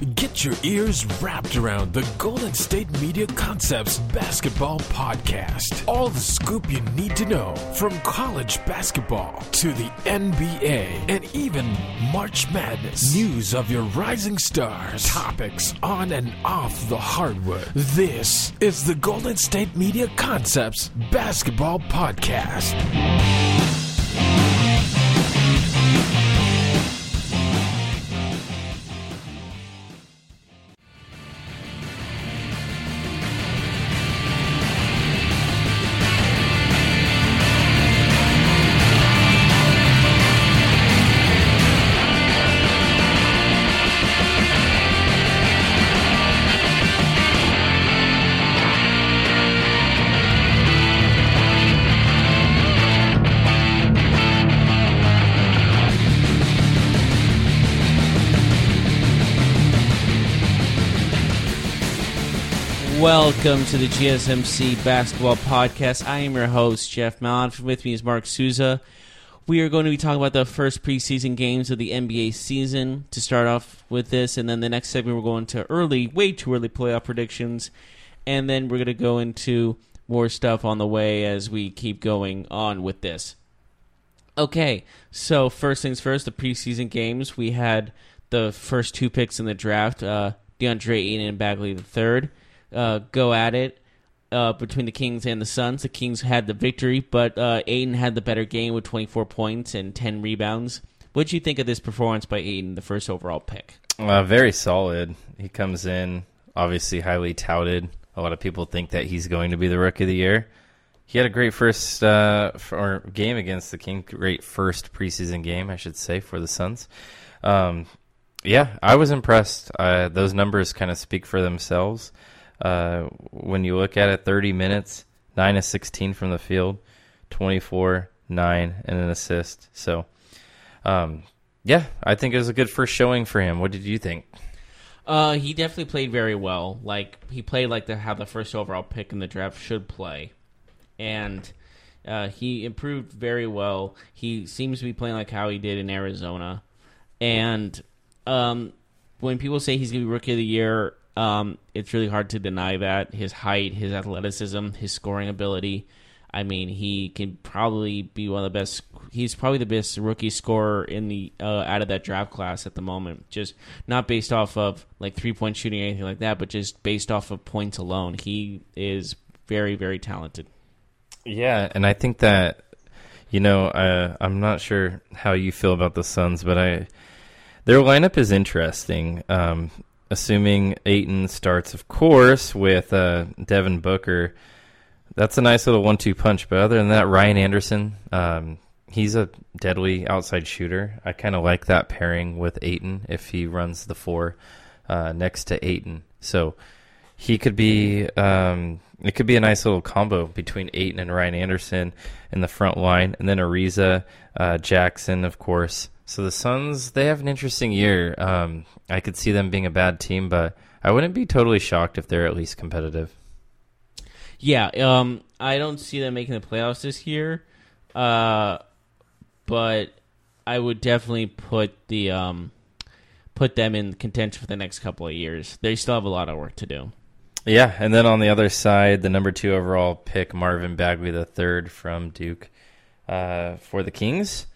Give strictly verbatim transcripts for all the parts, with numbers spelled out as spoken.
Get your ears wrapped around the Golden State Media Concepts Basketball Podcast. All the scoop you need to know from college basketball to the N B A and even March Madness. News of your rising stars. Topics on and off the hardwood. This is the Golden State Media Concepts Basketball Podcast. Welcome to the G S M C Basketball Podcast. I am your host, Jeff Mallon. With me is Mark Souza. We are going to be talking about the first preseason games of the N B A season to start off with this, and then the next segment we're going to early, way too early playoff predictions, and then we're going to go into more stuff on the way as we keep going on with this. Okay, so first things first, the preseason games. We had the first two picks in the draft, uh, DeAndre Ayton and Bagley the third. Uh, go at it uh, between the Kings and the Suns. The Kings had the victory, but uh, Ayton had the better game with twenty-four points and ten rebounds. What did you think of this performance by Ayton, the first overall pick? Uh, very solid. He comes in, obviously highly touted. A lot of people think that he's going to be the Rookie of the Year. He had a great first uh, or game against the Kings. Great first preseason game, I should say, for the Suns. Um, yeah, I was impressed. Uh, those numbers kind of speak for themselves. Uh, when you look at it, thirty minutes, nine of sixteen from the field, twenty-four, nine, and an assist. So, um, yeah, I think it was a good first showing for him. What did you think? Uh, he definitely played very well. Like he played like the, how the first overall pick in the draft should play, and uh, he improved very well. He seems to be playing like how he did in Arizona, and um, when people say he's going to be Rookie of the Year, Um, it's really hard to deny that. His height, his athleticism, his scoring ability. I mean, he can probably be one of the best. He's probably the best rookie scorer in the uh, out of that draft class at the moment. Just not based off of like three point shooting or anything like that, but just based off of points alone. He is very, very talented. Yeah, and I think that you know uh, I'm not sure how you feel about the Suns, but I their lineup is interesting. Um, Assuming Ayton starts, of course, with uh, Devin Booker, that's a nice little one two punch. But other than that, Ryan Anderson, um, he's a deadly outside shooter. I kind of like that pairing with Ayton if he runs the four uh, next to Ayton. So he could be, um, it could be a nice little combo between Ayton and Ryan Anderson in the front line. And then Ariza, uh, Jackson, of course. So the Suns, they have an interesting year. Um, I could see them being a bad team, but I wouldn't be totally shocked if they're at least competitive. Yeah, um, I don't see them making the playoffs this year, uh, but I would definitely put the um, put them in contention for the next couple of years. They still have a lot of work to do. Yeah, and then on the other side, the number two overall pick, Marvin Bagley the third from Duke uh, for the Kings.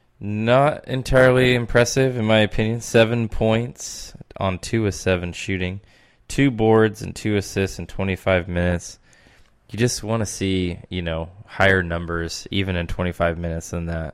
Not entirely impressive, in my opinion. Seven points on two of seven shooting. Two boards and two assists in twenty-five minutes. You just want to see, you know, higher numbers, even in twenty-five minutes than that.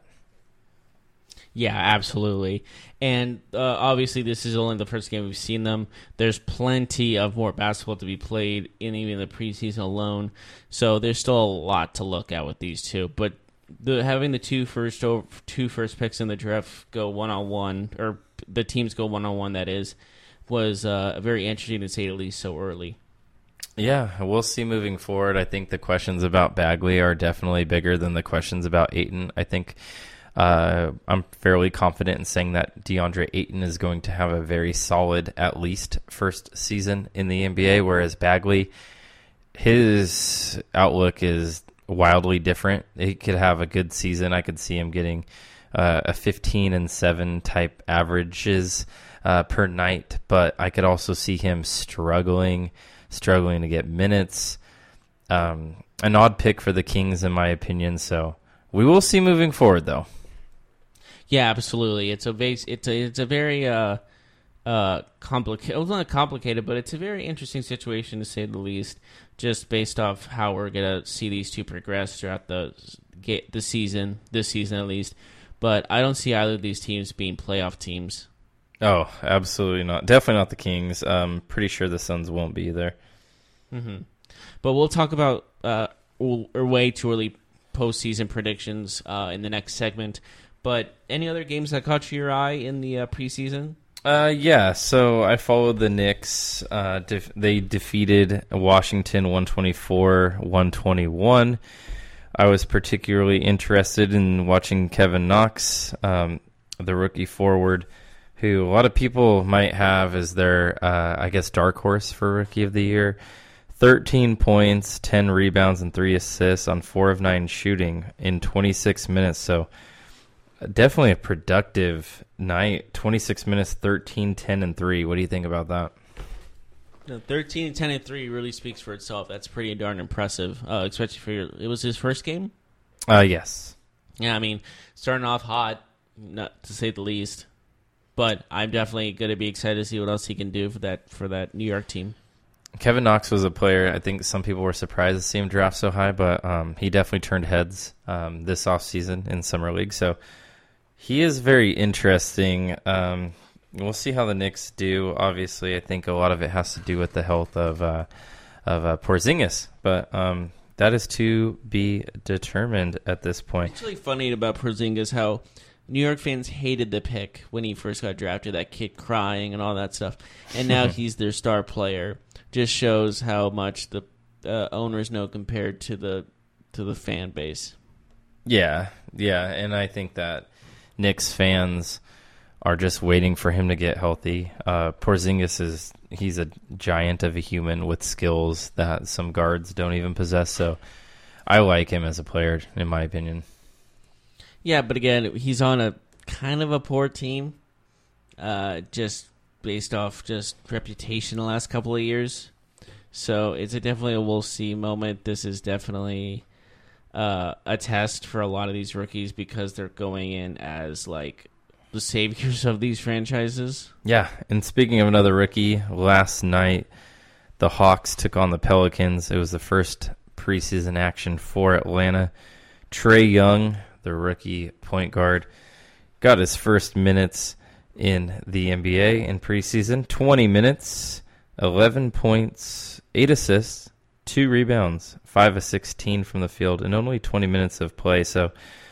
Yeah, absolutely. And uh, obviously this is only the first game we've seen them. There's plenty of more basketball to be played in even the preseason alone. So there's still a lot to look at with these two. But The, having the two first two first picks in the draft go one on one, or the teams go one on one, that is, was uh, very interesting to say the least so early. Yeah, we'll see moving forward. I think the questions about Bagley are definitely bigger than the questions about Ayton. I think uh, I'm fairly confident in saying that DeAndre Ayton is going to have a very solid, at least, first season in the N B A, whereas Bagley, his outlook is wildly different. He could have a good season. I could see him getting uh, a fifteen and seven type averages uh, per night, but I could also see him struggling, struggling to get minutes. Um, an odd pick for the Kings, in my opinion. So we will see moving forward, though. Yeah, absolutely. It's a base. It's a it's a very uh, uh, complicated. Well, not complicated, but it's a very interesting situation to say the least. Just based off how we're gonna see these two progress throughout the the season, this season at least. But I don't see either of these teams being playoff teams. Oh, absolutely not. Definitely not the Kings. I'm pretty sure the Suns won't be there. Mm-hmm. But we'll talk about uh, or way too early postseason predictions uh, in the next segment. But any other games that caught your eye in the uh, preseason? Uh, yeah, so I followed the Knicks. Uh, def- they defeated Washington one twenty-four one twenty-one. I was particularly interested in watching Kevin Knox, um, the rookie forward, who a lot of people might have as their, uh, I guess, dark horse for Rookie of the Year. thirteen points, ten rebounds, and three assists on four of nine shooting in twenty-six minutes. So definitely a productive night. twenty-six minutes, thirteen, ten, and three. What do you think about that? No, thirteen, ten, and three really speaks for itself. That's pretty darn impressive, uh, especially for your... It was his first game? Uh, yes. Yeah, I mean, starting off hot, not to say the least. But I'm definitely going to be excited to see what else he can do for that for that New York team. Kevin Knox was a player, I think some people were surprised to see him draft so high, but um, he definitely turned heads um, this offseason in Summer League. So he is very interesting. Um, we'll see how the Knicks do. Obviously, I think a lot of it has to do with the health of uh, of uh, Porzingis, but um, that is to be determined at this point. It's really funny about Porzingis how New York fans hated the pick when he first got drafted, that kid crying and all that stuff, and now he's their star player. Just shows how much the uh, owners know compared to the to the fan base. Yeah, yeah, and I think that Knicks fans are just waiting for him to get healthy. Uh, Porzingis is he's a giant of a human with skills that some guards don't even possess. So I like him as a player, in my opinion. Yeah, but again, he's on a kind of a poor team, uh, just based off just reputation the last couple of years. So it's a definitely a we'll see moment. This is definitely uh, a test for a lot of these rookies because they're going in as like the saviors of these franchises. Yeah, and speaking of another rookie, last night the Hawks took on the Pelicans. It was the first preseason action for Atlanta. Trae Young, the rookie point guard, got his first minutes in the N B A in preseason. twenty minutes, eleven points, eight assists, two rebounds, five of sixteen from the field, and only twenty minutes of play. So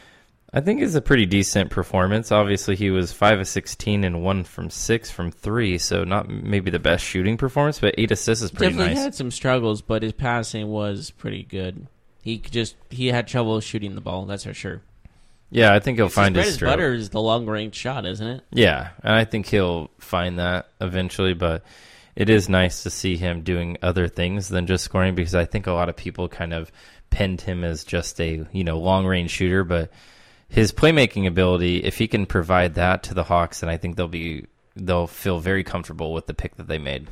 I think it's a pretty decent performance. Obviously, he was five of sixteen and one from six from three, so not maybe the best shooting performance, but eight assists is pretty Definitely nice. had some struggles, but his passing was pretty good. He just he had trouble shooting the ball, that's for sure. Yeah, I think he'll It's find his his bread and stroke. butter is the long-range shot, isn't it? Yeah, and I think he'll find that eventually, but it is nice to see him doing other things than just scoring because I think a lot of people kind of pinned him as just a, you know, long-range shooter, but his playmaking ability, if he can provide that to the Hawks, then I think they'll be they'll feel very comfortable with the pick that they made.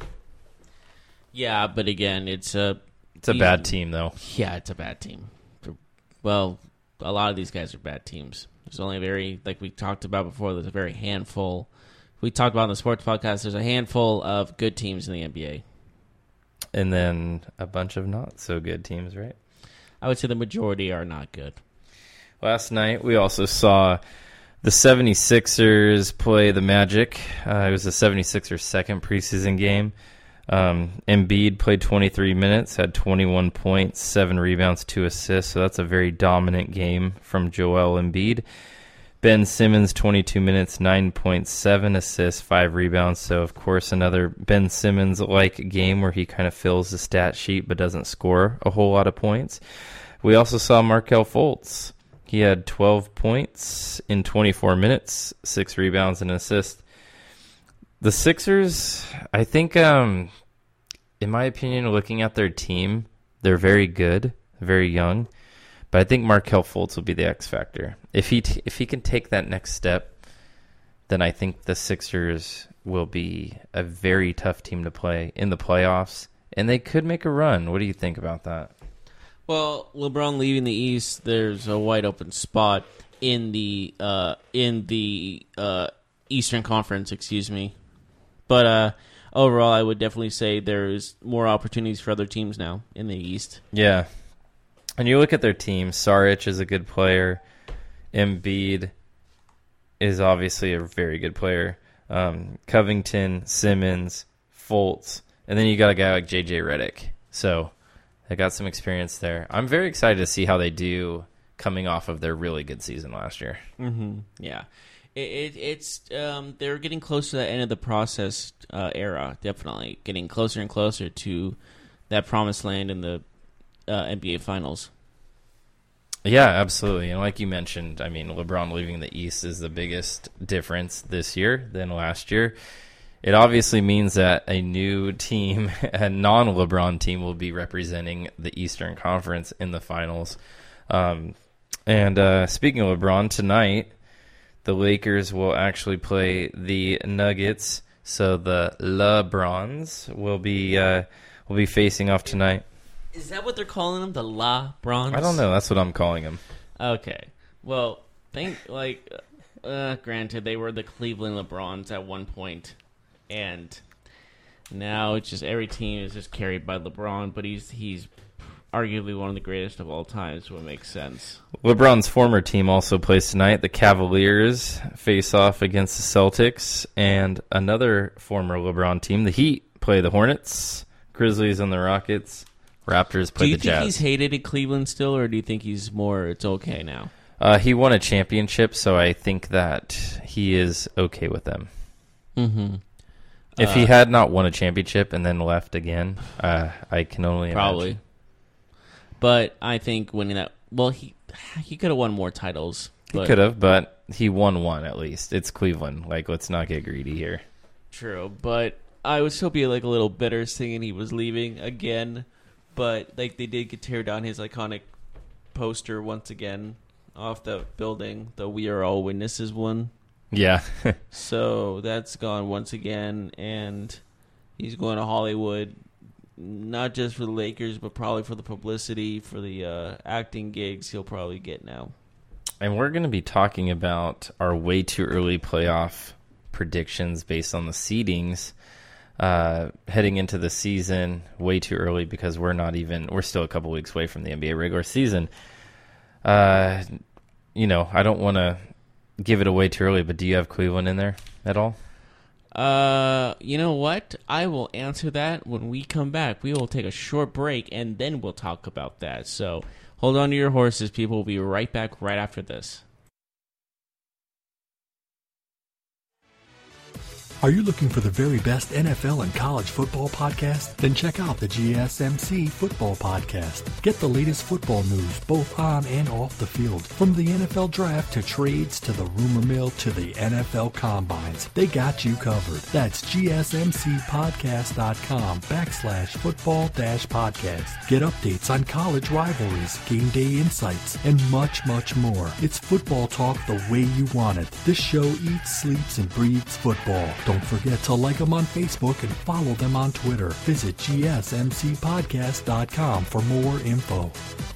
Yeah, but again, it's a It's a bad team, though. Yeah, it's a bad team. Well, a lot of these guys are bad teams. There's only a very, like we talked about before, there's a very handful. We talked about in the sports podcast, there's a handful of good teams in the N B A. And then a bunch of not-so-good teams, right? I would say the majority are not good. Last night, we also saw the seventy-sixers play the Magic. Uh, it was the seventy-sixers' second preseason game. Um, Embiid played twenty-three minutes, had twenty-one points, seven rebounds, two assists. So that's a very dominant game from Joel Embiid. Ben Simmons, twenty-two minutes, nine points, seven assists, five rebounds. So, of course, another Ben Simmons-like game where he kind of fills the stat sheet but doesn't score a whole lot of points. We also saw Markelle Fultz. He had twelve points in twenty-four minutes, six rebounds, and an assist. The Sixers, I think, um, in my opinion, looking at their team, they're very good, very young. But I think Markelle Fultz will be the X factor. If he t- if he can take that next step then I think the Sixers will be a very tough team to play in the playoffs, and they could make a run. What do you think about that? Well, LeBron leaving the East, there's a wide open spot in the uh, in the uh, Eastern Conference, excuse me. But uh, overall, I would definitely say there's more opportunities for other teams now in the East. Yeah. And you look at their team, Saric is a good player. Embiid is obviously a very good player. Um, Covington, Simmons, Fultz, and then you got a guy like J J Redick. So they got some experience there. I'm very excited to see how they do coming off of their really good season last year. Mm-hmm. Yeah. It, it, it's um, they're getting close to the end of the process uh, era, definitely. Getting closer and closer to that promised land in the uh, N B A Finals. Yeah, absolutely. And like you mentioned, I mean, LeBron leaving the East is the biggest difference this year than last year. It obviously means that a new team, a non-LeBron team, will be representing the Eastern Conference in the finals. Um, and uh, speaking of LeBron, tonight the Lakers will actually play the Nuggets. So the LeBrons will be uh, will be facing off tonight. Is that what they're calling them? The LeBrons? I don't know. That's what I'm calling them. Okay. Well, think like, uh, granted, they were the Cleveland LeBrons at one point, and now it's just every team is just carried by LeBron. But he's he's arguably one of the greatest of all time, so it makes sense. LeBron's former team also plays tonight. The Cavaliers face off against the Celtics, and another former LeBron team, the Heat, play the Hornets. Grizzlies and the Rockets. Raptors play the Jazz. Do you think he's hated in Cleveland still, or do you think he's more, it's okay now? Uh, he won a championship, so I think that he is okay with them. Mm-hmm. If uh, he had not won a championship and then left again, uh, I can only probably. imagine. But I think winning that, well, he he could have won more titles. He could have, but he won one at least. It's Cleveland. Like, let's not get greedy here. True, but I would still be like a little bitter seeing he was leaving again. But like they did get tear down his iconic poster once again off the building, the "We Are All Witnesses" one. Yeah. So that's gone once again, and he's going to Hollywood, not just for the Lakers, but probably for the publicity, for the uh, acting gigs he'll probably get now. And we're going to be talking about our way too early playoff predictions based on the seedings. Uh, heading into the season way too early because we're not even, we're still a couple weeks away from the N B A regular season. Uh, you know, I don't want to give it away too early, but do you have Cleveland in there at all? Uh, you know what? I will answer that when we come back. We will take a short break and then we'll talk about that. So hold on to your horses, people. We'll be right back right after this. Are you looking for the very best N F L and college football podcast? Then check out the G S M C Football Podcast. Get the latest football news both on and off the field. From the N F L Draft to trades to the rumor mill to the N F L Combines. They got you covered. That's gsmcpodcast.com backslash football dash podcast. Get updates on college rivalries, game day insights, and much, much more. It's football talk the way you want it. This show eats, sleeps, and breathes football. Don't forget to like them on Facebook and follow them on Twitter. Visit g s m c podcast dot com for more info.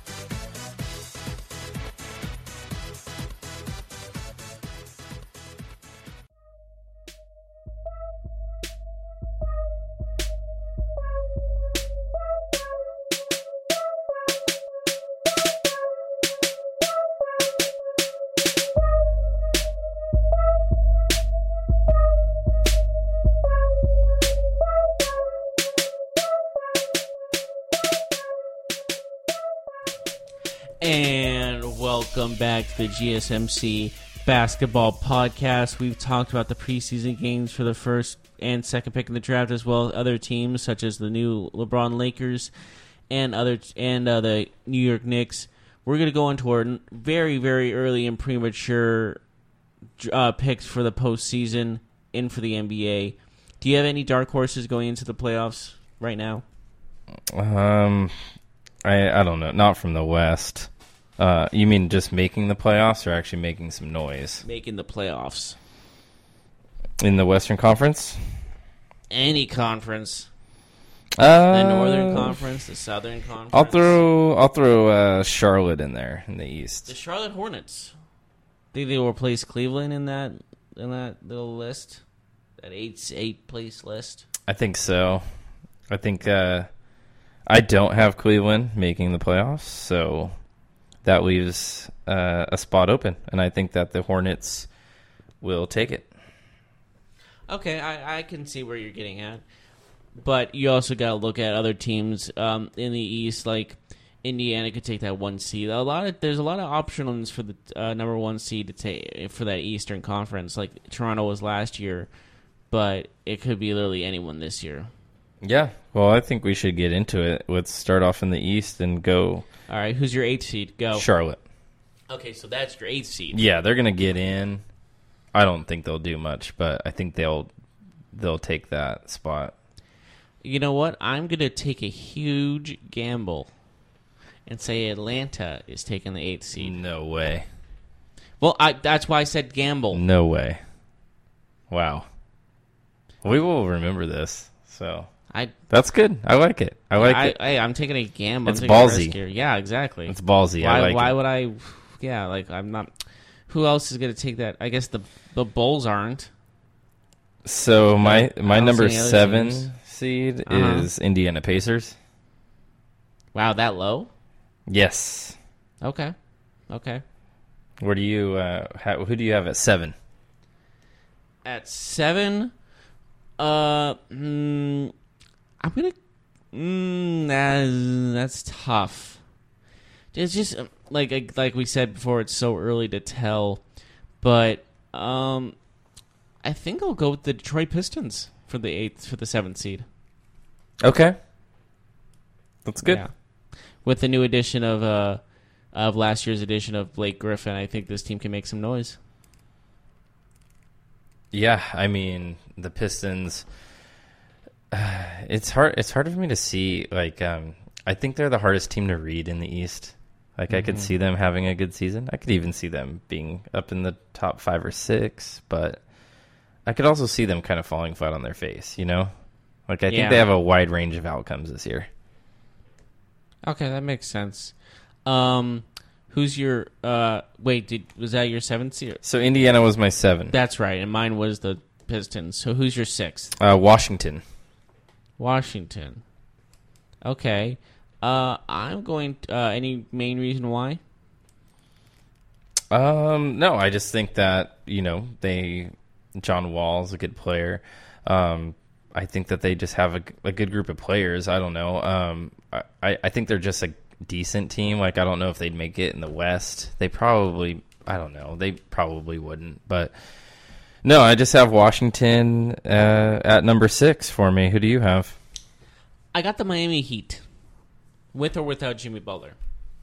And welcome back to the G S M C Basketball Podcast. We've talked about the preseason games for the first and second pick in the draft, as well as other teams such as the new LeBron Lakers and other and uh, the New York Knicks. We're going to go into our very, very early and premature uh, picks for the postseason and for the N B A. Do you have any dark horses going into the playoffs right now? Um, I I don't know. Not from the West. Uh, you mean just making the playoffs or actually making some noise? Making the playoffs. In the Western Conference? Any conference. Uh, The Northern Conference, the Southern Conference. I'll throw I'll throw uh, Charlotte in there in the East. The Charlotte Hornets. Think they will replace Cleveland in that in that little list, that eight eight place list. I think so. I think uh, I don't have Cleveland making the playoffs, so that leaves uh, a spot open, and I think that the Hornets will take it. Okay, I, I can see where you're getting at, but you also got to look at other teams um, in the East, like Indiana could take that one seed. A lot of there's a lot of options for the uh, number one seed to take for that Eastern Conference, like Toronto was last year, but it could be literally anyone this year. Yeah, well, I think we should get into it. Let's start off in the East and go. All right, who's your eighth seed? Go. Charlotte. Okay, so that's your eighth seed. Yeah, they're gonna get in. I don't think they'll do much, but I think they'll they'll take that spot. You know what? I'm gonna take a huge gamble and say Atlanta is taking the eighth seed. No way. Well, I, that's why I said gamble. No way. Wow. We will remember this. So I that's good. I like it. I like I, it. I, I'm taking a gamble. It's I'm taking a ballsy. risk here. Yeah, exactly. It's ballsy. Why? I like why it. would I? Yeah, like I'm not. Who else is going to take that? I guess the the Bulls aren't. So my my don't number see any other seven teams. seed Uh-huh. is Indiana Pacers. Wow, that low? Yes. Okay, okay. Where do you? Uh, ha- who do you have at seven? At seven, uh, mm, I'm gonna. Mm, that, that's tough. It's just uh, like like we said before. It's so early to tell, but um, I think I'll go with the Detroit Pistons for the eighth for the seventh seed. Okay. That's good. Yeah. With the new addition of uh of last year's edition of Blake Griffin, I think this team can make some noise. Yeah, I mean the Pistons. Uh, it's hard. It's hard for me to see. Like, um, I think they're the hardest team to read in the East. Like, mm-hmm. I could see them having a good season. I could even see them being up in the top five or six. But I could also see them kind of falling flat on their face. You know, like I Yeah. think they have a wide range of outcomes this year. Okay, that makes sense. Um, who's your uh? Wait, did was that your seventh seed? So Indiana was my seven. That's right, and mine was the Pistons. So who's your sixth? Uh, Washington. Washington. Okay. Uh, I'm going. Uh, any main reason why? Um, no, I just think that you know they John Wall's a good player. Um, I think that they just have a, a good group of players. I don't know. Um, I, I think they're just a decent team. Like, I don't know if they'd make it in the West. They probably, I don't know. They probably wouldn't. But, no, I just have Washington uh, at number six for me. Who do you have? I got the Miami Heat, with or without Jimmy Butler.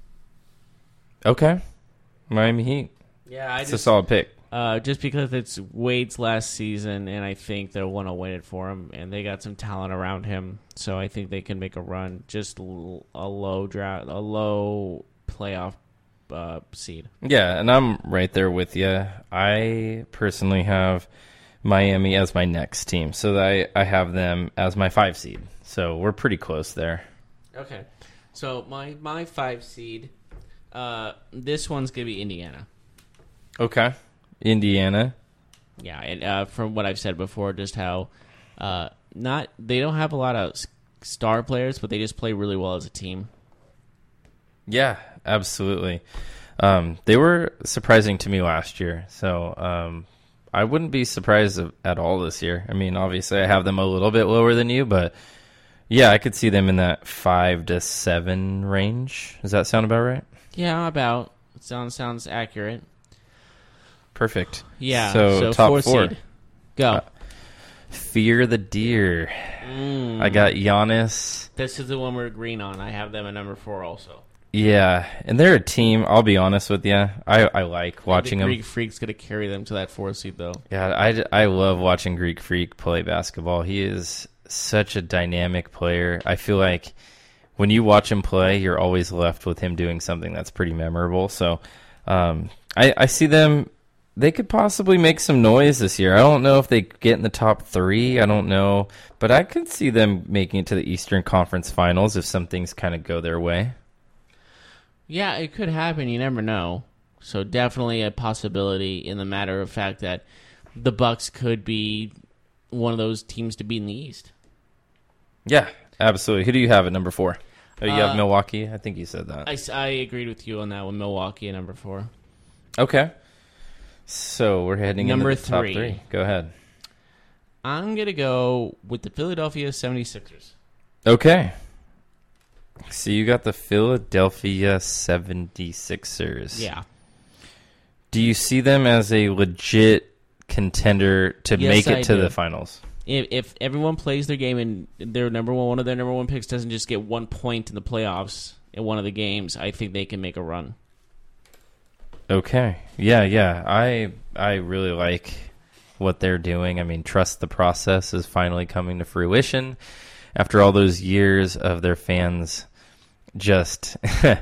Okay. Miami Heat. Yeah, I It's just a solid pick. Uh, just because it's Wade's last season, and I think they'll want to win it for him, and they got some talent around him, so I think they can make a run. Just l- a low draft, a low playoff uh, seed. Yeah, and I'm right there with you. I personally have Miami as my next team, so I, I have them as my five seed. So we're pretty close there. Okay, so my my five seed, uh, this one's gonna be Indiana. Okay. Indiana. Yeah, and uh, from what I've said before, just how uh, not they don't have a lot of s- star players, but they just play really well as a team. Yeah, absolutely. Um, they were surprising to me last year, so um, I wouldn't be surprised at all this year. I mean, obviously, I have them a little bit lower than you, but yeah, I could see them in that five to seven range. Does that sound about right? Yeah, about sounds sounds accurate. Perfect. Yeah. So, So, top four four. seed. Go. Uh, Fear the Deer. Mm. I got Giannis. This is the one we're agreeing on. I have them at number four also. Yeah, and they're a team. I'll be honest with you. I, I like watching the them. Greek Freak's going to carry them to that four seed, though. Yeah, I, I love watching Greek Freak play basketball. He is such a dynamic player. I feel like when you watch him play, you're always left with him doing something that's pretty memorable. So um, I, I see them they could possibly make some noise this year. I don't know if they get in the top three. I don't know. But I could see them making it to the Eastern Conference Finals if some things kind of go their way. Yeah, it could happen. You never know. So definitely a possibility in the matter of fact that the Bucks could be one of those teams to beat in the East. Yeah, absolutely. Who do you have at number four? Oh, you Uh, have Milwaukee? I think you said that. I, I agreed with you on that one, Milwaukee at number four. Okay. So we're heading Number into the top three. three. Go ahead. I'm going to go with the Philadelphia seventy-sixers. Okay. So you got the Philadelphia seventy-sixers. Yeah. Do you see them as a legit contender to Yes, make it I to do. the finals? If, if everyone plays their game and their number one, one of their number one picks doesn't just get one point in the playoffs in one of the games, I think they can make a run. Okay. Yeah, yeah. I I really like what they're doing. I mean, trust the process is finally coming to fruition after all those years of their fans just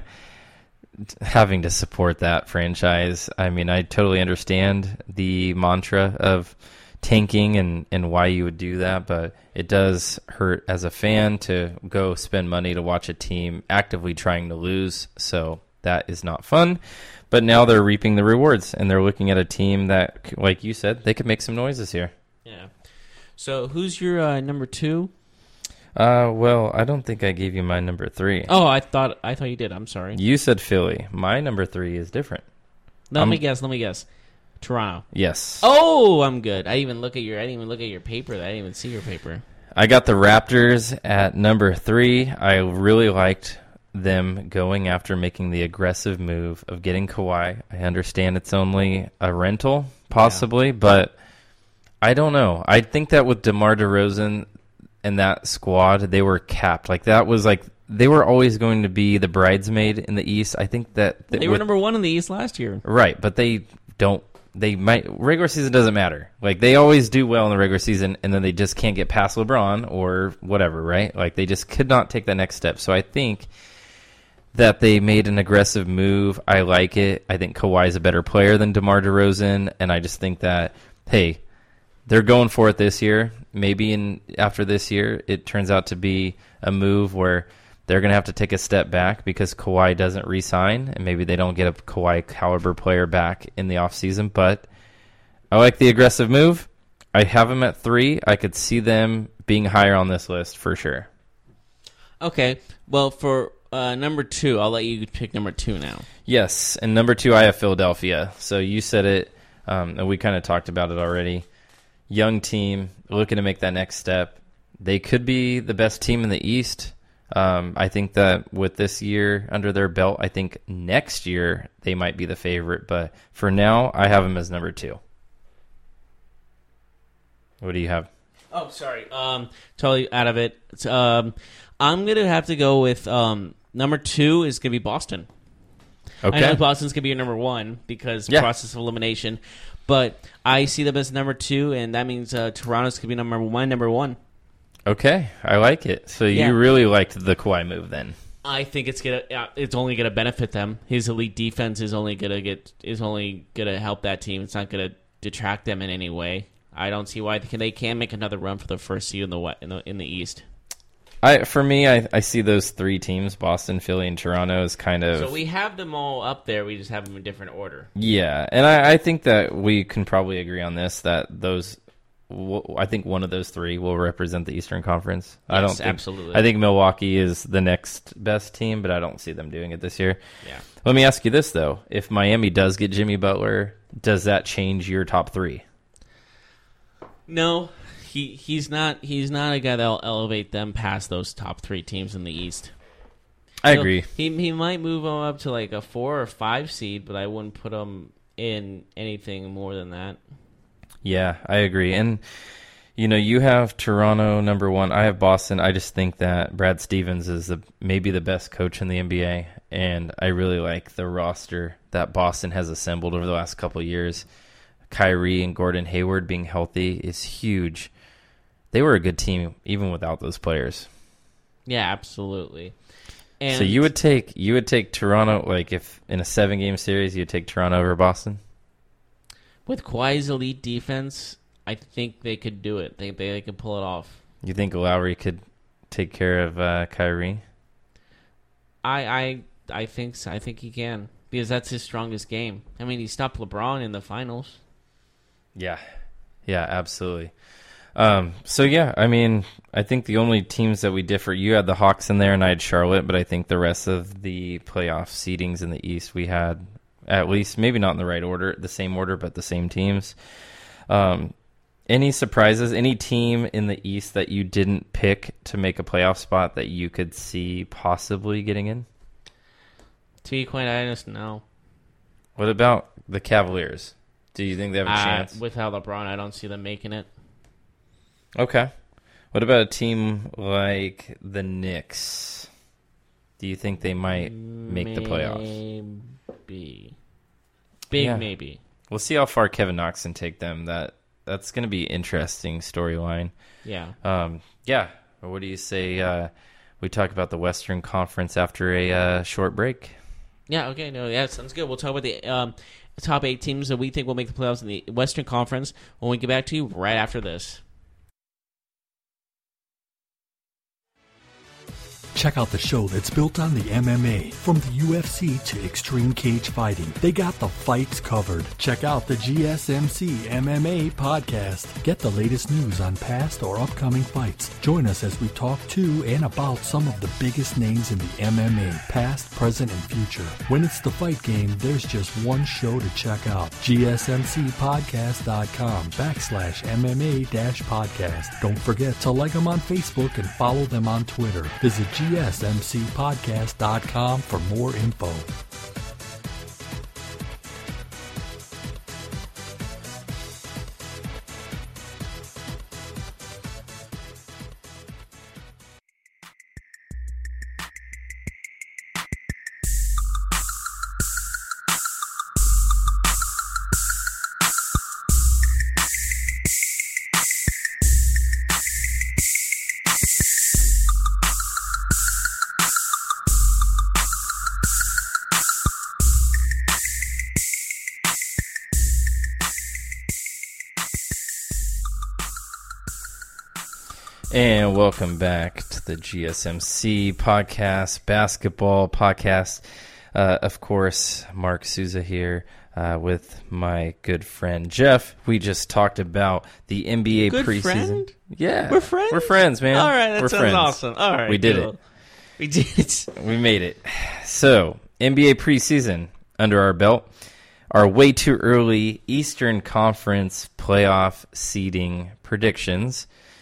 having to support that franchise. I mean, I totally understand the mantra of tanking and, and why you would do that, but it does hurt as a fan to go spend money to watch a team actively trying to lose, so that is not fun. But now they're reaping the rewards, and they're looking at a team that, like you said, they could make some noise this year. Yeah. So who's your uh, number two? Uh, well, I don't think I gave you my number three. Oh, I thought I thought you did. I'm sorry. You said Philly. My number three is different. Let I'm- me guess. Let me guess. Toronto. Yes. Oh, I'm good. I didn't even look at your. I didn't even look at your paper. I didn't even see your paper. I got the Raptors at number three. I really liked them going after making the aggressive move of getting Kawhi. I understand it's only a rental, possibly, yeah. but I don't know. I think that with DeMar DeRozan and that squad, they were capped. Like, that was like, they were always going to be the bridesmaid in the East. I think that... that they with, were number one in the East last year. Right, but they don't... They might regular season doesn't matter. Like, they always do well in the regular season, and then they just can't get past LeBron or whatever, right? Like, they just could not take that next step. So I think that they made an aggressive move. I like it. I think Kawhi's a better player than DeMar DeRozan, and I just think that, hey, they're going for it this year. Maybe in after this year, it turns out to be a move where they're going to have to take a step back because Kawhi doesn't re-sign, and maybe they don't get a Kawhi caliber player back in the offseason. But I like the aggressive move. I have them at three. I could see them being higher on this list for sure. Okay. Well, for uh, number two, I'll let you pick number two now. Yes, and number two, I have Philadelphia. So you said it, um, and we kind of talked about it already. Young team, looking to make that next step. They could be the best team in the East. Um, I think that with this year under their belt, I think next year they might be the favorite. But for now, I have them as number two. What do you have? Oh, sorry. Um, totally out of it. It's, um, I'm going to have to go with um, number two is going to be Boston. Okay. I know Boston's going to be your number one because Yeah. process of elimination. But I see them as number two, and that means uh, Toronto's going to be number one, number one. Okay, I like it. So Yeah. you really liked the Kawhi move then. I think it's gonna uh, it's only gonna benefit them. His elite defense is only gonna get is only gonna help that team. It's not gonna detract them in any way. I don't see why they can, they can make another run for the first seed in the in the in the East. I for me, I, I see those three teams, Boston, Philly, and Toronto, as kind of... So we have them all up there. We just have them in different order. Yeah, and I, I think that we can probably agree on this, that those... I think one of those three will represent the Eastern Conference. I Yes, don't think, absolutely. I think Milwaukee is the next best team, but I don't see them doing it this year. Yeah. Let me ask you this, though. If Miami does get Jimmy Butler, does that change your top three? No, he he's not he's not a guy that'll elevate them past those top three teams in the East. I He'll- agree. He he might move them up to like a four or five seed, but I wouldn't put them in anything more than that. Yeah, I agree. And, you know, you have Toronto number one. I have Boston. I just think that Brad Stevens is the maybe the best coach in the N B A, and I really like the roster that Boston has assembled over the last couple of years. Kyrie and Gordon Hayward being healthy is huge. They were a good team even without those players. Yeah, absolutely. And so you would take you would take Toronto, like if in a seven game series you would take Toronto over Boston? With Kawhi's elite defense, I think they could do it. They they, they could pull it off. You think Lowry could take care of uh, Kyrie? I I I think so. I think he can because that's his strongest game. I mean, he stopped LeBron in the finals. Yeah, yeah, absolutely. Um, so yeah, I mean, I think the only teams that we differ, you had the Hawks in there and I had Charlotte, but I think the rest of the playoff seedings in the East we had at least, maybe not in the right order, the same order, but the same teams. Um, any surprises? Any team in the East that you didn't pick to make a playoff spot that you could see possibly getting in? To be quite honest, no. What about the Cavaliers? Do you think they have a uh, chance? Without LeBron, I don't see them making it. Okay. What about a team like the Knicks? Do you think they might make the playoffs? Maybe. Big Yeah. maybe. We'll see how far Kevin Knox can take them. That That's going to be an interesting storyline. Yeah. Um, yeah. What do you say uh, we talk about the Western Conference after a uh, short break? Yeah, okay. No, yeah, sounds good. We'll talk about the um, top eight teams that we think will make the playoffs in the Western Conference when we get back to you right after this. Check out the show that's built on the M M A. From the U F C to extreme cage fighting, they got the fights covered. Check out the G S M C M M A podcast. Get the latest news on past or upcoming fights. Join us as we talk to and about some of the biggest names in the M M A, past, present, and future. When it's the fight game, there's just one show to check out. G S M C podcast dot com backslash M M A dash podcast. Don't forget to like them on Facebook and follow them on Twitter. Visit G S M C podcast dot com for more info. And welcome back to the G S M C podcast, basketball podcast. Uh, of course, Mark Souza here uh, with my good friend Jeff. We just talked about the N B A Good preseason. friend? Yeah, We're friends? We're friends, man. All right, that We're sounds friends. awesome. All right, we did cool. it. We did it. We made it. So, N B A preseason under our belt. Our way too early Eastern Conference playoff seeding predictions.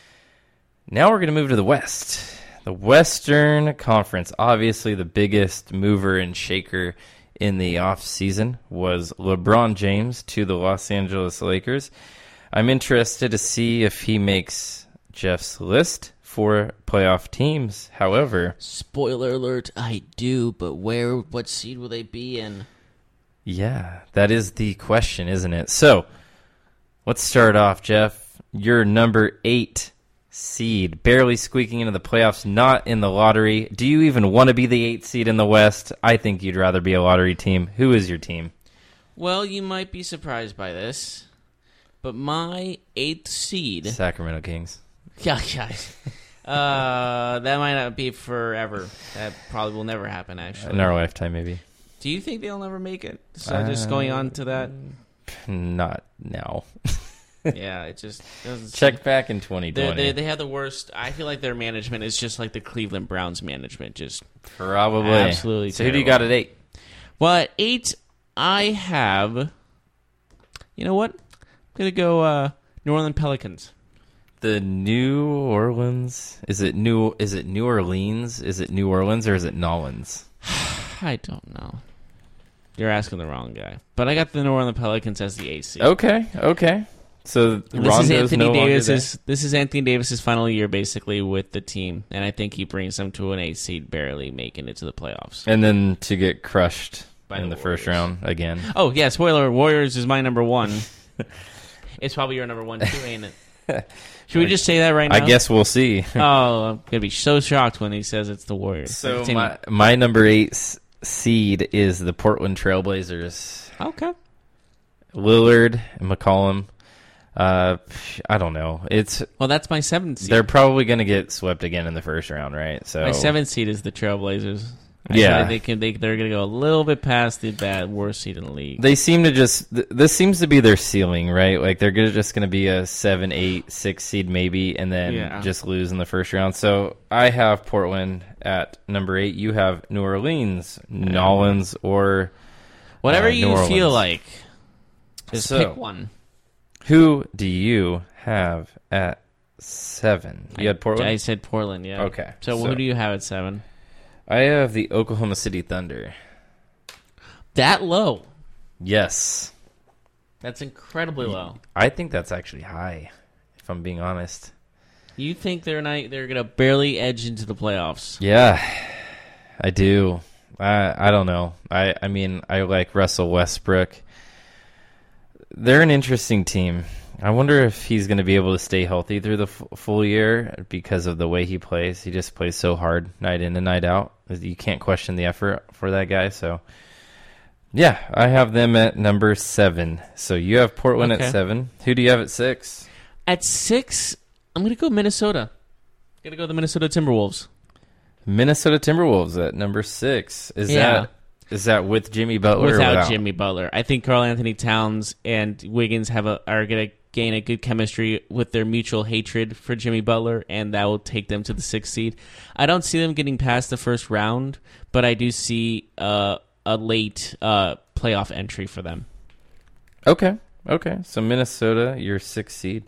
Now we're going to move to the West. The Western Conference. Obviously, the biggest mover and shaker in the offseason was LeBron James to the Los Angeles Lakers. I'm interested to see if he makes Jeff's list for playoff teams. However, Spoiler alert, I do, but where, what seed will they be in? yeah, that is the question, isn't it? So, let's start off, Jeff. Your number eight seed, barely squeaking into the playoffs, not in the lottery. Do you even want to be the eighth seed in the West? I think you'd rather be a lottery team. Who is your team? Well, you might be surprised by this, but my eighth seed... Sacramento Kings. Yeah, guys. Uh, that might not be forever. That probably will never happen, actually. In our lifetime, maybe. Do you think they'll never make it? So uh, just going on to that? Not now. Yeah, it just doesn't Check seem... back in twenty twenty. They, they have the worst... I feel like their management is just like the Cleveland Browns management. Just Probably. absolutely So who do you got at eight? Well, at eight, I have... You know what? I'm going to go uh, New Orleans Pelicans. The New Orleans... Is it New Is it New Orleans? Is it New Orleans or is it Nolans? I don't know. You're asking the wrong guy. But I got the New Orleans Pelicans as the eighth seed. Okay, okay. So This Rondo's is Anthony no longer Davis's. This is Anthony Davis's final year, basically, with the team, and I think he brings them to an eight seed, barely making it to the playoffs. there. And then to get crushed By in the the first Warriors. round again. Oh yeah, spoiler: Warriors is my number one. It's probably your number one too, ain't it? Should we just say that right now? I guess we'll see. Oh, I'm gonna be so shocked when he says it's the Warriors. So Continue. my my number eight s- seed is the Portland Trailblazers. okay. Lillard and McCollum. Uh, I don't know. It's Well, that's my seventh seed. they're probably going to get swept again in the first round, right? So My seventh seed is the Trailblazers. I Yeah. feel like they can. They they're going to go a little bit past the bad worst seed in the league. they seem to just th- this seems to be their ceiling, right? Like they're gonna, just going to be a seven, eight, six seed maybe, and then Yeah. just lose in the first round. So I have Portland at number eight. You have New Orleans, Nolans, or Whatever uh, you New Orleans. feel like, just So- pick one. Who do you have at seven? You had Portland. I said Portland. Yeah. Okay, So, so- who do you have at seven? I have the Oklahoma City Thunder. That low? Yes. That's incredibly low. I think that's actually high, if I'm being honest. You think they're not? They're going to barely edge into the playoffs? Yeah, I do. I I don't know. I, I mean, I like Russell Westbrook. They're an interesting team. I wonder if he's going to be able to stay healthy through the f- full year because of the way he plays. He just plays so hard night in and night out. You can't question the effort for that guy. So, yeah, I have them at number seven. So you have Portland Okay. at seven. Who do you have at six? At six, I'm going to go Minnesota. Going to go the Minnesota Timberwolves. Minnesota Timberwolves at number six. Is Yeah. that is that with Jimmy Butler or Without without? Jimmy Butler, I think Karl Anthony Towns and Wiggins have a are going to gain a good chemistry with their mutual hatred for Jimmy Butler, and that will take them to the sixth seed. I don't see them getting past the first round, but I do see uh, a late uh, playoff entry for them. Okay, okay. So Minnesota, your sixth seed.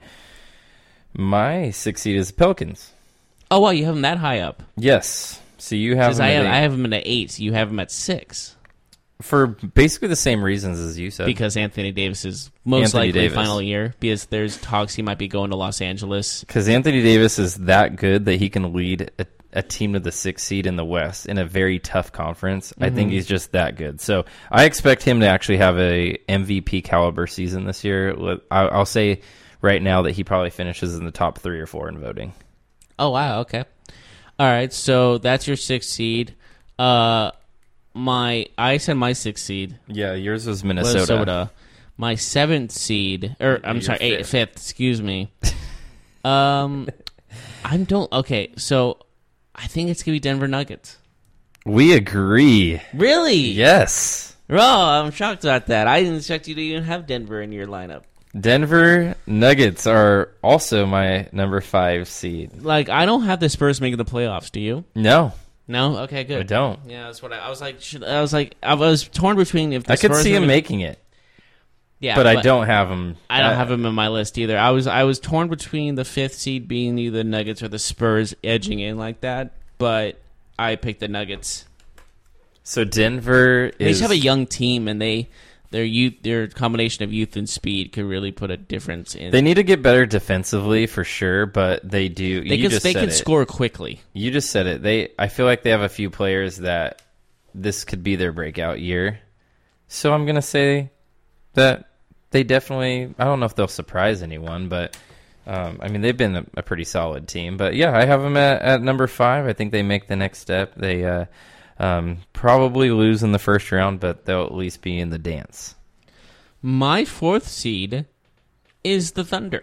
My sixth seed is Pelicans. Oh wow, you have them that high up? Yes. So you have Because them I at have eight. I have them at eight. So you have them at six for basically the same reasons as you said. because Anthony Davis is most Anthony likely Davis. final year. Because there's talks he might be going to Los Angeles. Because Anthony Davis is that good that he can lead a, a team to the sixth seed in the West in a very tough conference. I think he's just that good. So I expect him to actually have a M V P caliber season this year. I- I'll say right now that he probably finishes in the top three or four in voting. Oh wow, okay. All right, so that's your sixth seed. Uh, my I said my sixth seed. Yeah, yours was Minnesota. Minnesota. My seventh seed, or I'm You're sorry, eight, fifth. fifth. Excuse me. um, I don't. Okay, so I think it's gonna be Denver Nuggets. We agree. Really? Yes. Oh, I'm shocked about that. I didn't expect you to even have Denver in your lineup. Denver Nuggets are also my number five seed. Like, I don't have the Spurs making the playoffs. Do you? No, No. Okay, good. I don't. Yeah, that's what I, I was like. Should, I was like, I was torn between if the I could Spurs see were him gonna- making it, Yeah, but, I don't have him. I don't uh, have him in my list either. I was I was torn between the fifth seed being either the Nuggets or the Spurs edging in like that, but I picked the Nuggets. So Denver They is. just have a young team, and they their youth their combination of youth and speed could really put a difference in. They need to get better defensively for sure, but they do. they you can just they said can it. score quickly. You just said it. They. I feel like they have a few players that this could be their breakout year. So I'm gonna say that they definitely. I don't know if they'll surprise anyone, but um, I mean they've been a, a pretty solid team. But yeah, I have them at, at number five. I think they make the next step. They uh, um, probably lose in the first round, but they'll at least be in the dance. My fourth seed is the Thunder.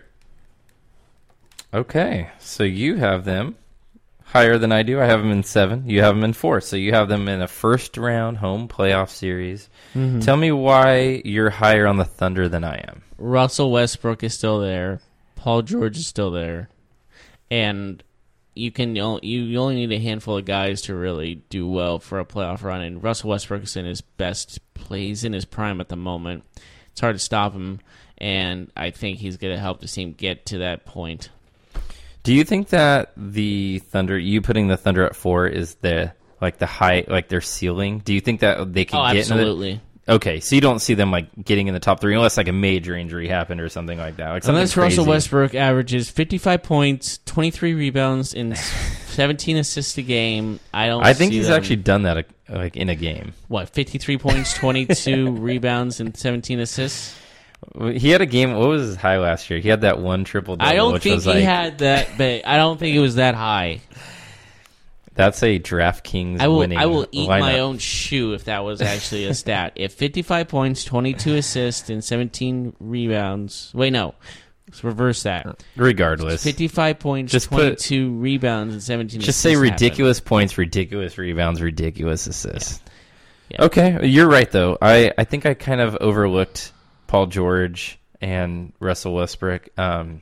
Okay, so you have them higher than I do. I have them in seven. You have them in four. So you have them in a first round home playoff series. Mm-hmm. Tell me why you're higher on the Thunder than I am. Russell Westbrook is still there. Paul George is still there, and you can you you only need a handful of guys to really do well for a playoff run. And Russell Westbrook is in his best plays in his prime at the moment. It's hard to stop him, and I think he's going to help the team get to that point. Do you think that the Thunder, you putting the Thunder at four, is the like the high, like their ceiling? Do you think that they could Oh, get absolutely. into the, okay, so you don't see them like getting in the top three unless like a major injury happened or something like that. Like something Unless Russell crazy. Westbrook averages fifty-five points, twenty-three rebounds, and seventeen assists a game, I don't. I think see he's them- actually done that uh, like in a game. what fifty-three points, twenty-two rebounds, and seventeen assists. He had a game. What was his high last year? He had that one triple double. I don't which think was he like, had that, but I don't think it was that high. That's a DraftKings I will winning I will eat lineup. my own shoe if that was actually a stat. If fifty-five points, twenty-two assists, and seventeen rebounds. Wait, no. Let's reverse that. Regardless. fifty-five points, Just put- twenty-two rebounds, and seventeen Just assists. say happened. ridiculous points, ridiculous rebounds, ridiculous assists. Yeah. Okay, you're right, though. I, I think I kind of overlooked Paul George and Russell Westbrook. Um,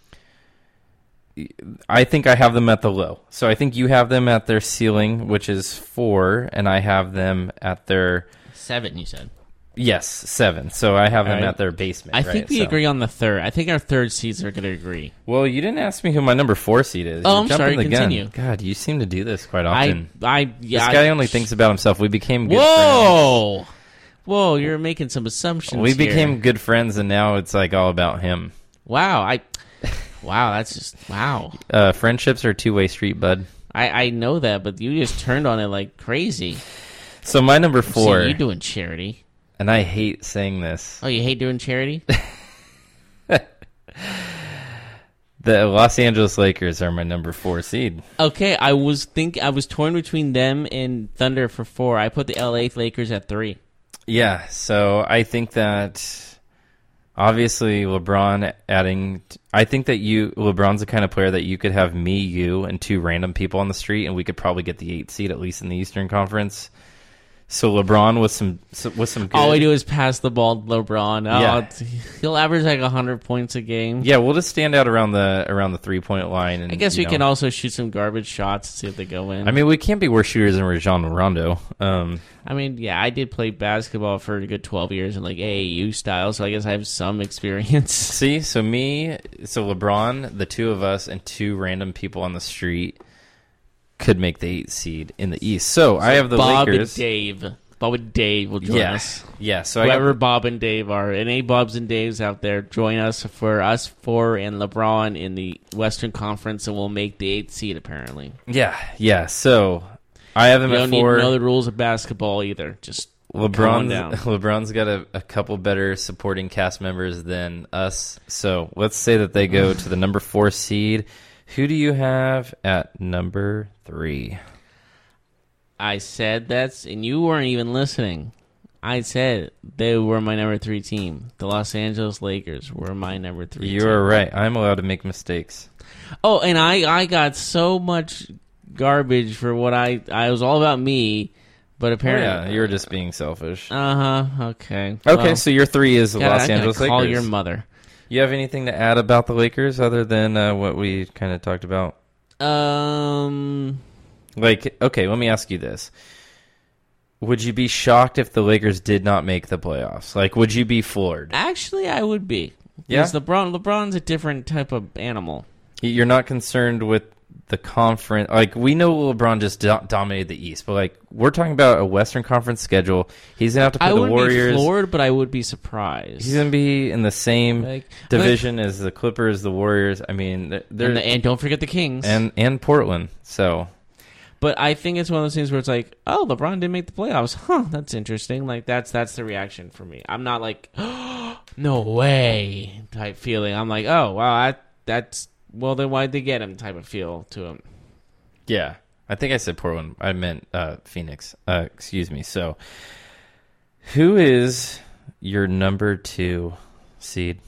I think I have them at the low. So I think you have them at their ceiling, which is four, and I have them at their... Seven, you said. Yes, seven. So I have them All right. at their basement. I right? think we So- agree on the third. I think our third seeds are going to agree. Well, you didn't ask me who my number four seed is. Oh, You're I'm jumping sorry, the gun. continue. God, you seem to do this quite I, often. I, yeah. this guy I, only thinks about himself. We became good friends. Whoa! Whoa, you're making some assumptions We here. became good friends, and now it's like all about him. Wow, I... Wow, that's just... Wow. Uh, friendships are a two-way street, bud. I, I know that, but you just turned on it like crazy. So my number four, See, you doing charity. and I hate saying this, Oh, you hate doing charity? the Los Angeles Lakers are my number four seed. Okay, I was think I was torn between them and Thunder for four. I put the L A Lakers at three. Yeah, so I think that obviously LeBron adding... I think that you LeBron's the kind of player that you could have me, you, and two random people on the street, and we could probably get the eighth seed, at least in the Eastern Conference. So LeBron with some with some good... All we do is pass the ball to LeBron. Oh, Yeah. it's- he'll average like one hundred points a game. Yeah, we'll just stand out around the around the three-point line. And, I guess you we know, can also shoot some garbage shots to see if they go in. I mean, we can't be worse shooters than Rajon Rondo. Um, I mean, yeah, I did play basketball for a good twelve years in like A A U style, so I guess I have some experience. see, so me, so LeBron, the two of us, and two random people on the street could make the eighth seed in the East. So, I have the Bob Lakers. and Dave. Bob and Dave will join yeah, us. yeah. So I Whoever got, Bob and Dave are. And any Bobs and Daves out there, join us for us four and LeBron in the Western Conference, and we'll make the eighth seed, apparently. yeah, yeah. So I have him You at don't need four. to know the rules of basketball either. Just calm LeBron's down. LeBron's got a, a couple better supporting cast members than us. So let's say that they go to the number four seed. Who do you have at number three? I said that's, and you weren't even listening. I said they were my number three team. The Los Angeles Lakers were my number three You team. are right. I'm allowed to make mistakes. Oh, and I, I got so much garbage for what I... I was all about me, but Oh, apparently... yeah, you were just being selfish. Uh-huh, okay. Okay, Well, so your three is the God, Los I gotta Angeles call Lakers. your mother. You have anything to add about the Lakers other than uh, what we kind of talked about? Um... Like, okay, let me ask you this. Would you be shocked if the Lakers did not make the playoffs? Like, would you be floored? Actually, I would be. Yeah? Because LeBron, LeBron's a different type of animal. You're not concerned with the conference. Like, we know LeBron just do- dominated the East, but, like, we're talking about a Western Conference schedule. He's going to have to play I the wouldn't Warriors. be floored, but I would be surprised. He's going to be in the same Like- division as the Clippers, the Warriors. I mean, they're, and, the, and don't forget the Kings. and, and Portland. So, But I think it's one of those things where it's like, oh, LeBron didn't make the playoffs. Huh, that's interesting. Like, that's that's the reaction for me. I'm not like, oh, no way type feeling. I'm like, oh, wow, that, that's, well, then why'd they get him type of feel to him. yeah. I think I said Portland. I meant uh, Phoenix. Uh, excuse me. So, who is your number two seed?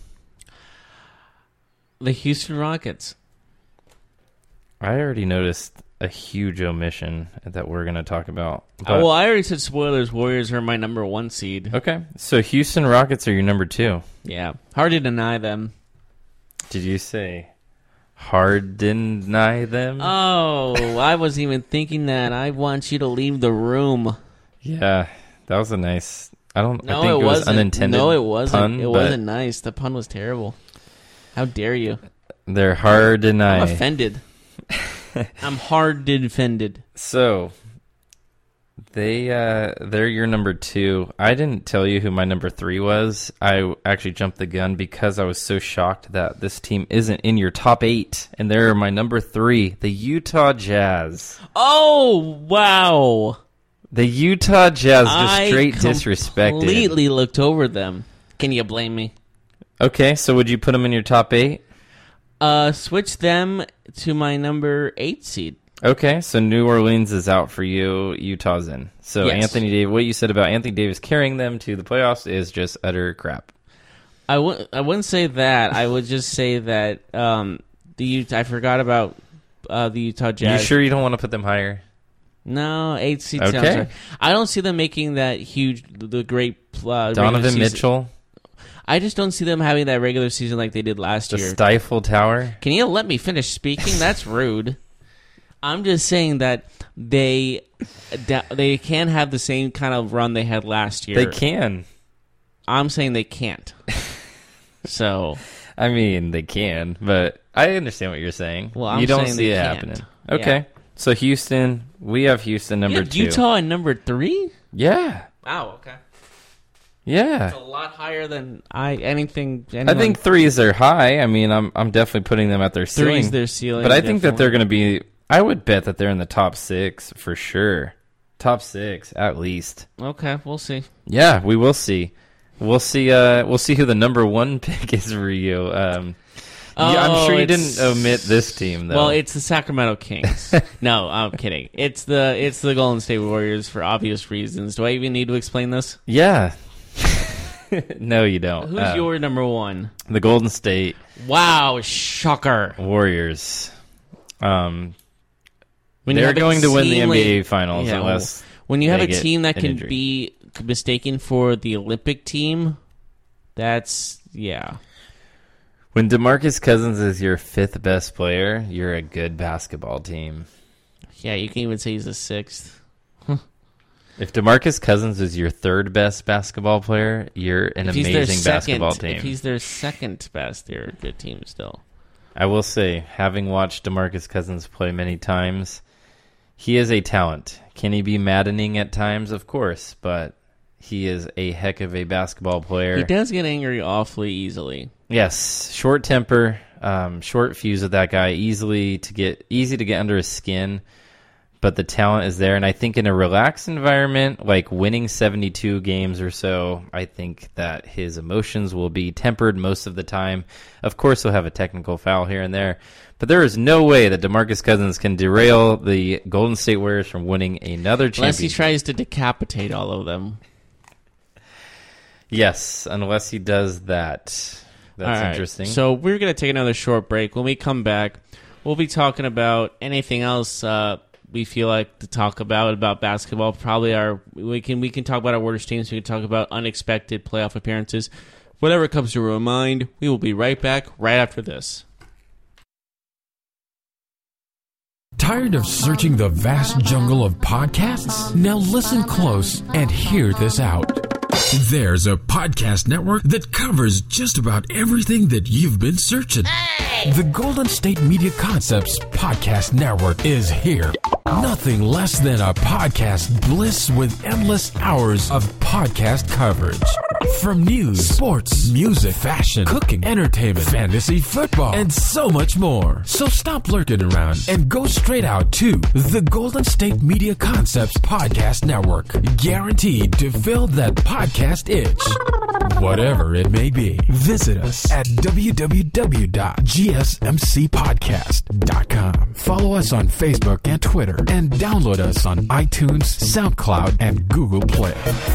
The Houston Rockets. I already noticed a huge omission that we're going to talk about. Oh, but- well, I already said spoilers. Warriors are my number one seed. Okay. So, Houston Rockets are your number two. Yeah. Hard to deny them. Did you say hard deny them? Oh, I wasn't even thinking that. I want you to leave the room. Yeah, that was a nice. I don't. No, I think it, it, was wasn't. unintended. No, it wasn't. Pun, it but wasn't nice. The pun was terrible. How dare you? They're hard deny. I'm offended. I'm hard offended. So they uh, they're your number two. I didn't tell you who my number three was. I actually jumped the gun because I was so shocked that this team isn't in your top eight, and they're my number three, the Utah Jazz. Oh, wow. The Utah Jazz just I straight disrespected. completely looked over them. Can you blame me? Okay, so would you put them in your top eight? Uh, switch them to my number eight seed. Okay, so New Orleans is out for you. Utah's in. So Yes. Anthony Davis, what you said about Anthony Davis carrying them to the playoffs is just utter crap. I w- I wouldn't say that. I would just say that um, the Utah, I forgot about uh, the Utah Jazz. You sure you don't want to put them higher? No, eight seed. Okay. sounds right. I don't see them making that huge, the great uh, Donovan regular season. Mitchell, I just don't see them having that regular season like they did last the year. Stifle Tower. Can you let me finish speaking? That's rude. I'm just saying that they they can have the same kind of run they had last year. They can. I'm saying they can't. So, I mean, they can, but I understand what you're saying. Well, I'm you don't saying see they it can't. happening. Okay. Yeah. So Houston, we have Houston number you have two. Utah at number three? Yeah. Wow, okay. Yeah. That's a lot higher than I anything. I anyone- think threes are high. I mean, I'm I'm definitely putting them at their ceiling. three's their ceiling. But I think that they're definitely. going to be. I would bet that they're in the top six for sure. Top six at least. Okay, we'll see. Yeah, we will see. We'll see. Uh, we'll see who the number one pick is for you. Um, Oh, yeah, I'm sure you it's- didn't omit this team though. Well, it's the Sacramento Kings. No, I'm kidding. It's the it's the Golden State Warriors for obvious reasons. Do I even need to explain this? yeah. No, you don't. Who's Uh, your number one? the Golden State Wow, shocker! Warriors? Um, When you they're have a going to win the team N B A like- Finals Yeah, unless when you have they a get team that an can injury. be mistaken for the Olympic team, that's yeah. When DeMarcus Cousins is your fifth best player, you're a good basketball team. Yeah, you can even say he's the sixth. If DeMarcus Cousins is your third best basketball player, you're an If he's their amazing second, basketball team. If he's their second best, they're a good team still. I will say, having watched DeMarcus Cousins play many times, he is a talent. Can he be maddening at times? Of course, but he is a heck of a basketball player. He does get angry awfully easily. Yes, short temper, um, short fuse with that guy, easily to get easy to get under his skin. But the talent is there, and I think in a relaxed environment, like winning seventy-two games or so, I think that his emotions will be tempered most of the time. Of course, he'll have a technical foul here and there, but there is no way that DeMarcus Cousins can derail the Golden State Warriors from winning another Unless he championship. tries to decapitate all of them. Yes, unless he does that. That's All right, interesting. So we're going to take another short break. When we come back, we'll be talking about anything else uh, we feel like to talk about about basketball. Probably our we can we can talk about our worst teams. We can talk about unexpected playoff appearances. Whatever comes to our mind, we will be right back right after this. Tired of searching the vast jungle of podcasts? Now listen close and hear this out. There's a podcast network that covers just about everything that you've been searching. The Golden State Media Concepts Podcast Network is here. Nothing less than a podcast bliss with endless hours of podcast coverage. From news, sports, music, fashion, cooking, entertainment, fantasy, football, and so much more. So stop lurking around and go straight out to the Golden State Media Concepts Podcast Network. Guaranteed to fill that podcast itch. Whatever it may be. Visit us at w w w dot g s m c podcast dot com. Follow us on Facebook and Twitter, and download us on iTunes, SoundCloud, and Google Play.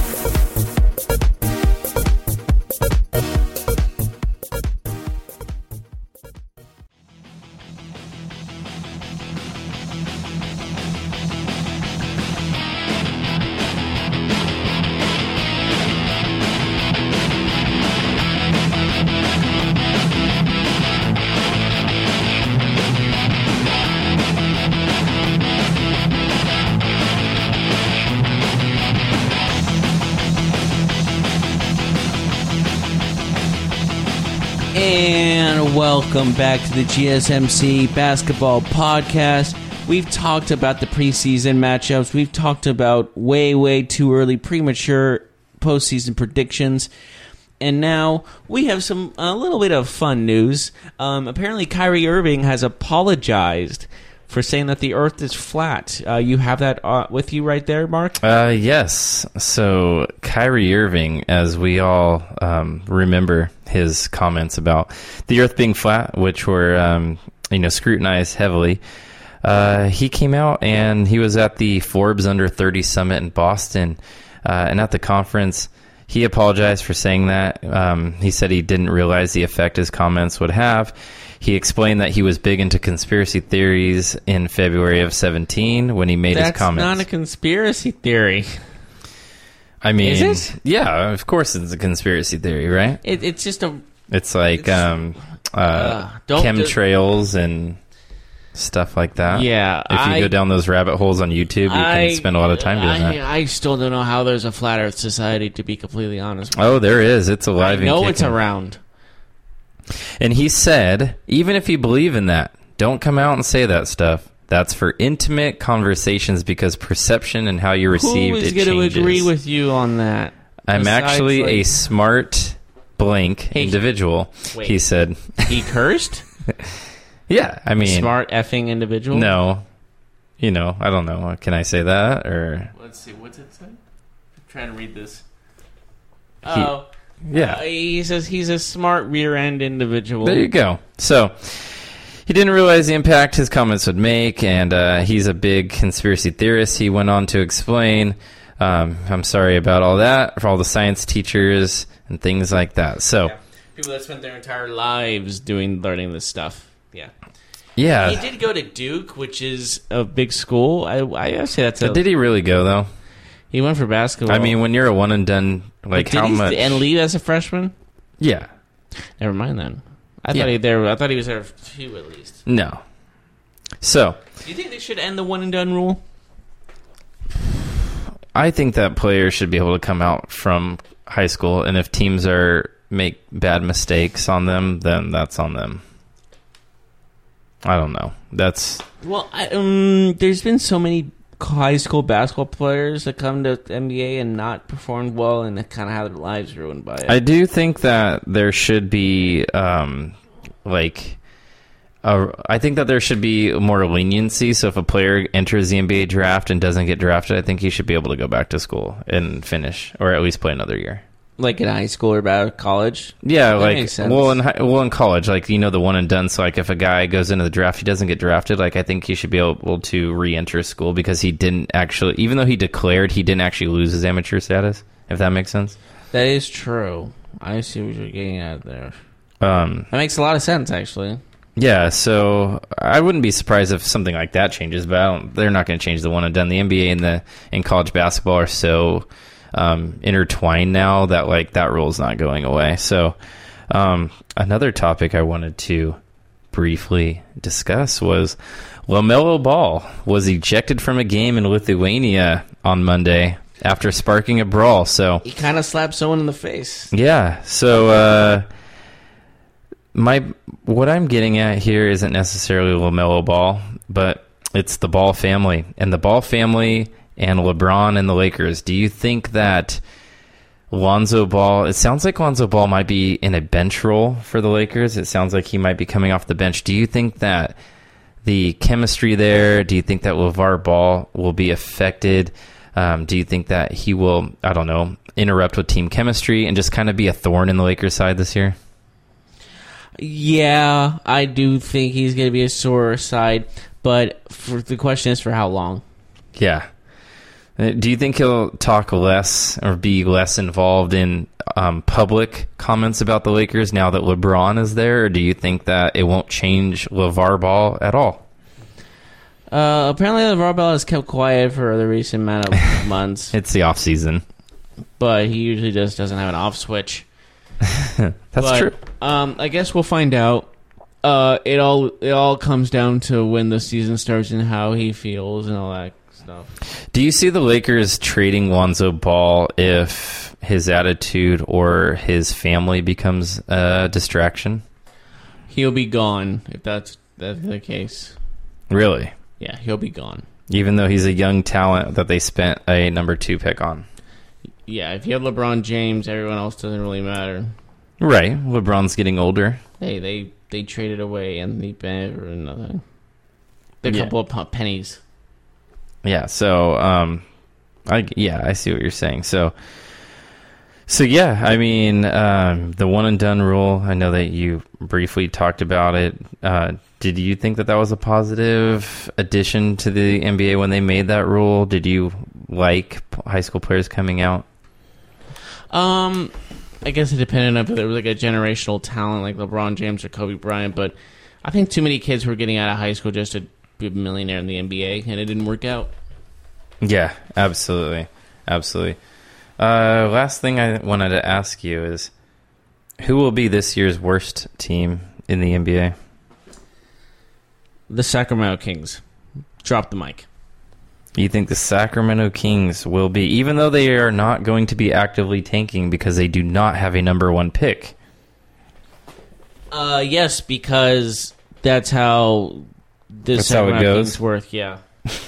And welcome back to the G S M C Basketball Podcast. We've talked about the preseason matchups. We've talked about way, way too early, premature postseason predictions. And now we have some a little bit of fun news. Um, apparently, Kyrie Irving has apologized for saying that the Earth is flat. Uh, you have that uh, with you right there, Mark? Uh, yes. So Kyrie Irving, as we all um, remember his comments about the Earth being flat, which were um, you know scrutinized heavily. uh, he came out and he was at the Forbes Under thirty Summit in Boston. Uh, and at the conference, he apologized for saying that. Um, he said he didn't realize the effect his comments would have. He explained that he was big into conspiracy theories in February of seventeen when he made That's his comments. That's not a conspiracy theory. I mean, is it? Yeah, of course it's a conspiracy theory, right? It, it's just a... It's like It's, um, uh, uh, don't chemtrails do, and stuff like that. Yeah. If you I, go down those rabbit holes on YouTube, you I, can spend a lot of time doing I, that. I still don't know how there's a flat Earth society, to be completely honest with Oh, there is. It's alive I know and it's kicking. around. And he said, even if you believe in that, don't come out and say that stuff. That's for intimate conversations because perception and how you receive Who is it going to changes. agree with you on that? I'm Besides, actually like- a smart blank Hey, individual, wait. he said. He cursed? Yeah, I mean... Smart effing individual? No. You know, I don't know. Can I say that? Or Let's see. What's it say? I'm trying to read this. He- Oh. Yeah. Uh, he says he's a smart rear-end individual. There you go. So, he didn't realize the impact his comments would make, and uh, he's a big conspiracy theorist. He went on to explain, um, I'm sorry about all that, for all the science teachers and things like that. So, Yeah. People that spent their entire lives doing learning this stuff. Yeah. yeah. He did go to Duke, which is a big school. I I say that's a... Did he really go, though? He went for basketball. I mean, when you're a one and done, like, But did how he much... And leave as a freshman? Yeah. Never mind then. I Yeah. thought he there. I thought he was there for two at least. No. So, Do you think they should end the one and done rule? I think that players should be able to come out from high school, and if teams are make bad mistakes on them, then that's on them. I don't know. That's Well, I, um, there's been so many high school basketball players that come to the N B A and not performed well, and kind of have their lives ruined by it. I do think that there should be um, like. Uh, I think that there should be more leniency. So if a player enters the N B A draft and doesn't get drafted, I think he should be able to go back to school and finish, or at least play another year. Like in high school or about college? Yeah, That like makes sense. well, in hi- well in college, like you know the one and done. So like if a guy goes into the draft, he doesn't get drafted. Like I think he should be able to re-enter school because he didn't actually, even though he declared, he didn't actually lose his amateur status. If that makes sense. That is true. I see what you're getting at there. Um, That makes a lot of sense, actually. Yeah, so I wouldn't be surprised if something like that changes, but I don't, they're not going to change the one and done. The N B A and the and college basketball are so um, intertwined now that like that rule is not going away. So um, another topic I wanted to briefly discuss was LaMelo Ball was ejected from a game in Lithuania on Monday after sparking a brawl. So He kind of slapped someone in the face. yeah, so. Uh, My what I'm getting at here isn't necessarily LaMelo Ball, but it's the Ball family. And the Ball family and LeBron and the Lakers. Do you think that Lonzo Ball, it sounds like Lonzo Ball might be in a bench role for the Lakers. It sounds like he might be coming off the bench. Do you think that the chemistry there, do you think that LeVar Ball will be affected? Um, do you think that he will, I don't know, interrupt with team chemistry and just kind of be a thorn in the Lakers side this year? Yeah, I do think he's going to be a sore side, but for, the question is for how long? Yeah. Uh, Do you think he'll talk less or be less involved in um, public comments about the Lakers now that LeBron is there, or do you think that it won't change LeVar Ball at all? Uh, apparently, LeVar Ball has kept quiet for the recent amount of months, It's the off season. but he usually just doesn't have an off switch. That's But, true. Um, I guess we'll find out. Uh, it all it all comes down to when the season starts and how he feels and all that stuff. Do you see the Lakers trading Lonzo Ball if his attitude or his family becomes a distraction? He'll be gone if that's that's the case. Really? Yeah, he'll be gone. Even though he's a young talent that they spent a number two pick on. Yeah, if you have LeBron James, everyone else doesn't really matter. Right. LeBron's getting older. Hey, they they traded away Anthony Bennett or nothing. A Yeah. couple of pu- pennies. Yeah, so um I yeah, I see what you're saying. So So yeah, I mean, um the one and done rule, I know that you briefly talked about it. Uh did you think that that was a positive addition to the N B A when they made that rule? Did you like high school players coming out? Um, I guess it depended on if there was like a generational talent like LeBron James or Kobe Bryant, but I think too many kids were getting out of high school just to be a millionaire in the N B A, and it didn't work out. Yeah, absolutely. Absolutely. Uh, last thing I wanted to ask you is, who will be this year's worst team in the N B A? The Sacramento Kings. Drop the mic. You think the Sacramento Kings will be, even though they are not going to be actively tanking because they do not have a number one pick? Uh, yes, because that's how the That's how it Sacramento goes? Kings work, yeah.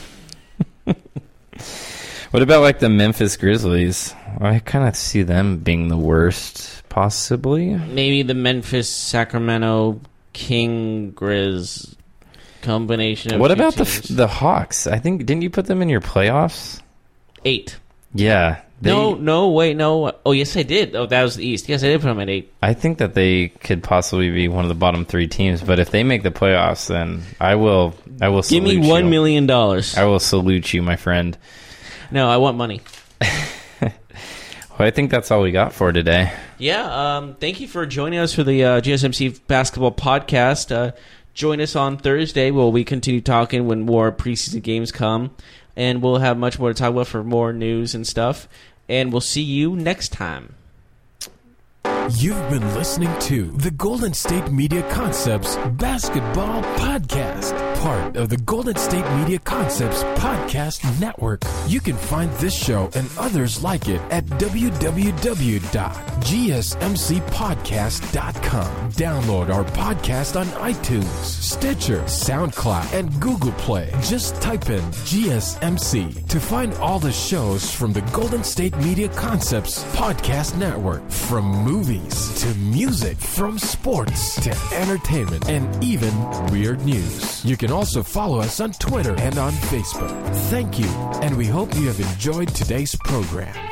What about like the Memphis Grizzlies? I kind of see them being the worst, possibly. Maybe the Memphis, Sacramento, King, Grizz combination of What two about the teams. the Hawks? I think, didn't you put them in your playoffs? Eight. Yeah. They, no, no, wait, no. Oh, yes, I did. Oh, that was the East. Yes, I did put them at eight. I think that they could possibly be one of the bottom three teams, but if they make the playoffs, then I will I will Give salute me one you. million dollars. I will salute you, my friend. No, I want money. Well, I think that's all we got for today. Yeah, um, thank you for joining us for the uh, G S M C Basketball Podcast. Uh, join us on Thursday where we continue talking when more preseason games come, and we'll have much more to talk about for more news and stuff, and we'll see you next time. You've been listening to the Golden State Media Concepts Basketball Podcast, part of the Golden State Media Concepts Podcast Network. You can find this show and others like it at w w w dot g s m c podcast dot com. Download our podcast on iTunes, Stitcher, SoundCloud, and Google Play. Just type in G S M C to find all the shows from the Golden State Media Concepts Podcast Network, from movies to music, from sports to entertainment, and even weird news. You can also follow us on Twitter and on Facebook. Thank you, and we hope you have enjoyed today's program.